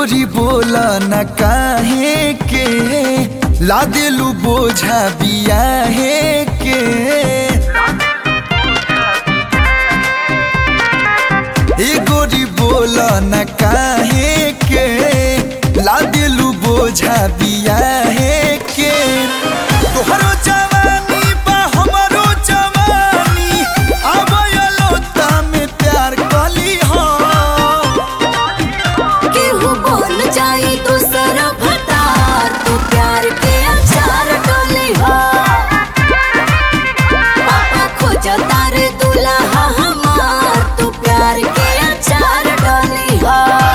गोरी बोला न काहे के ला दिलू बोझा बियाहे के। ए गोरी बोला न काहे के ला दिलू बोझा बियाहे के। तोहरो जवानी बा हमरो जवानी आबयलो तामे प्यार कली हो। केहू बोल जाई दूसरा भतार तू प्यार के अचार डोली हो। पापा खोज तारे दुल्हा हमार तू प्यार के अचार डोली हो।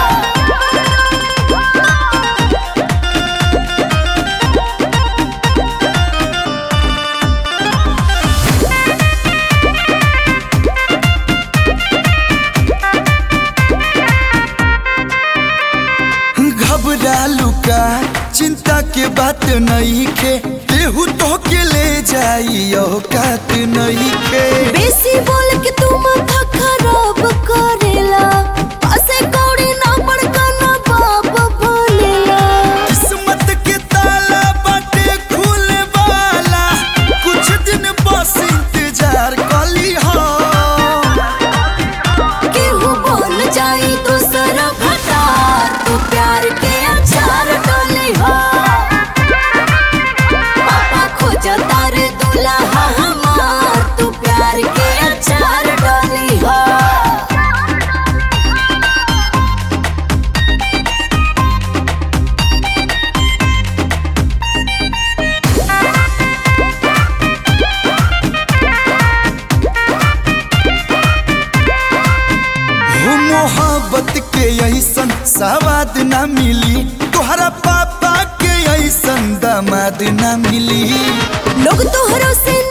घबरालू का चिंता के बात नहीं खे केहू तो के ले जाई औकात नहीं खे। बेसी बोल के तू माथा खराब करेला पासे कौड़ी ना बड़का ना बाप बोलेला। किस्मत के ताला बाटे खुले वाला कुछ दिन बस इंतजार कली हो। केहू बोल जाई दूसरा भतार तू प्यार के अचार डोली हो। पापा खोज तारे दुल्हा हमार तू प्यार के अचार डोली हो। हो मोहब्बत के ऐसन सवाद ना मिली तोहरा पापा के ऐसन दामाद ना मिली। लोग तोहरो से